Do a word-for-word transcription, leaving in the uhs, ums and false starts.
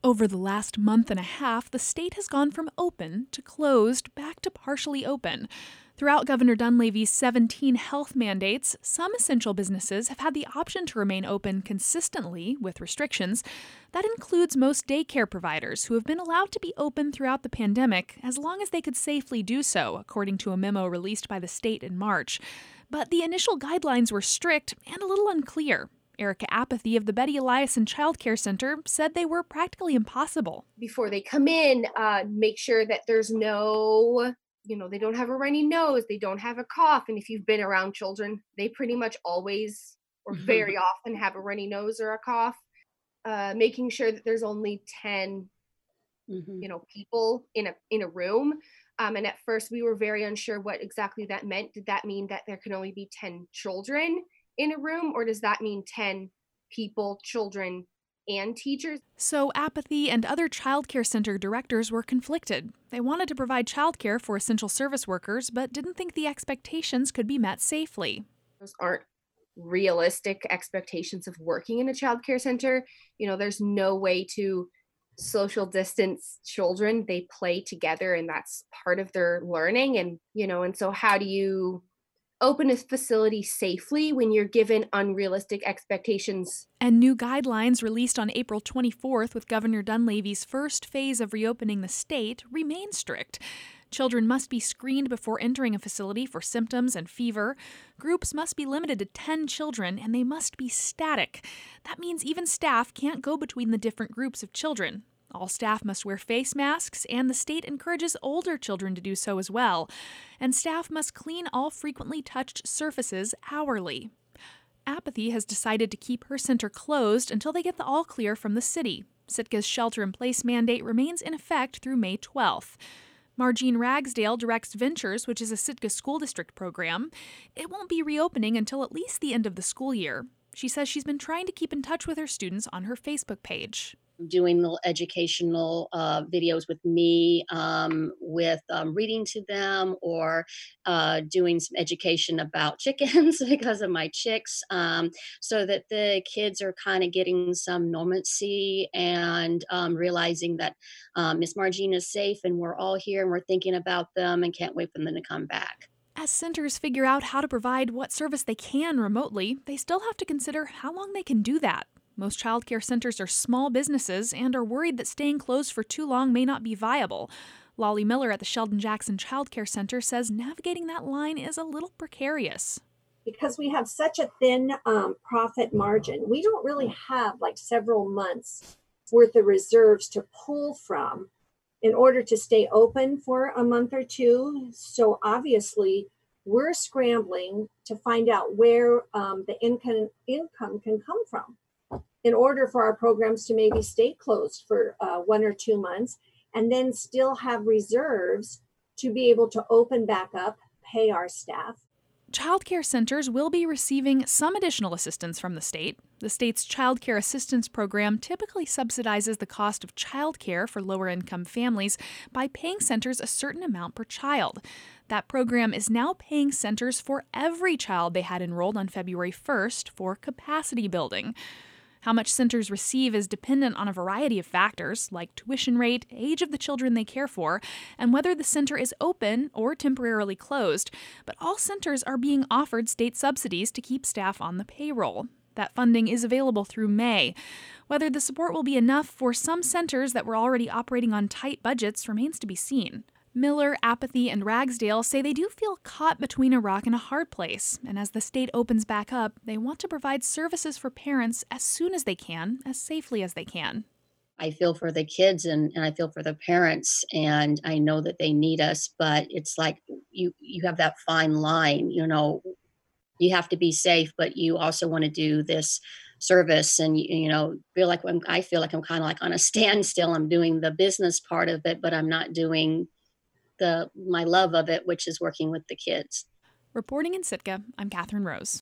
Over the last month and a half, the state has gone from open to closed back to partially open. Throughout Governor Dunleavy's seventeen health mandates, some essential businesses have had the option to remain open consistently with restrictions. That includes most daycare providers who have been allowed to be open throughout the pandemic as long as they could safely do so, according to a memo released by the state in March. But the initial guidelines were strict and a little unclear. Erica Apathy of the Betty Eliason Child Care Center said they were practically impossible. Before they come in, uh, make sure that there's no, you know, they don't have a runny nose, they don't have a cough. And if you've been around children, they pretty much always or very often have a runny nose or a cough. Uh, making sure that there's only ten, Mhm. you know, people in a in a room. Um, and at first we were very unsure what exactly that meant. Did that mean that there can only be ten children in a room, or does that mean ten people, children, and teachers? So Apathy and other child care center directors were conflicted. They wanted to provide child care for essential service workers, but didn't think the expectations could be met safely. Those aren't realistic expectations of working in a child care center. You know, there's no way to social distance children. They play together, and that's part of their learning. And, you know, and so how do you open a facility safely when you're given unrealistic expectations? And new guidelines released on April twenty-fourth with Governor Dunleavy's first phase of reopening the state remain strict. Children must be screened before entering a facility for symptoms and fever. Groups must be limited to ten children, and they must be static. That means even staff can't go between the different groups of children. All staff must wear face masks, and the state encourages older children to do so as well. And staff must clean all frequently touched surfaces hourly. Apathy has decided to keep her center closed until they get the all clear from the city. Sitka's shelter-in-place mandate remains in effect through May twelfth. Margene Ragsdale directs Ventures, which is a Sitka school district program. It won't be reopening until at least the end of the school year. She says she's been trying to keep in touch with her students on her Facebook page. Doing little educational uh, videos with me, um, with um, reading to them, or uh, doing some education about chickens because of my chicks, um, so that the kids are kind of getting some normalcy and um, realizing that um, Miss Margene is safe and we're all here and we're thinking about them and can't wait for them to come back. As centers figure out how to provide what service they can remotely, they still have to consider how long they can do that. Most child care centers are small businesses and are worried that staying closed for too long may not be viable. Lolly Miller at the Sheldon Jackson Child Care Center says navigating that line is a little precarious. Because we have such a thin um, profit margin, we don't really have like several months worth of reserves to pull from in order to stay open for a month or two. So obviously, we're scrambling to find out where um, the income income can come from in order for our programs to maybe stay closed for uh, one or two months and then still have reserves to be able to open back up, pay our staff. Child care centers will be receiving some additional assistance from the state. The state's Child Care Assistance Program typically subsidizes the cost of child care for lower-income families by paying centers a certain amount per child. That program is now paying centers for every child they had enrolled on February first for capacity building. How much centers receive is dependent on a variety of factors, like tuition rate, age of the children they care for, and whether the center is open or temporarily closed. But all centers are being offered state subsidies to keep staff on the payroll. That funding is available through May. Whether the support will be enough for some centers that were already operating on tight budgets remains to be seen. Miller, Apathy, and Ragsdale say they do feel caught between a rock and a hard place, and as the state opens back up, they want to provide services for parents as soon as they can, as safely as they can. I feel for the kids and, and I feel for the parents, and I know that they need us, but it's like you you have that fine line, you know, you have to be safe, but you also want to do this service, and you, you know, feel like I'm, I feel like I'm kind of like on a standstill. I'm doing the business part of it, but I'm not doing the my love of it, which is working with the kids. Reporting in Sitka, I'm Catherine Rose.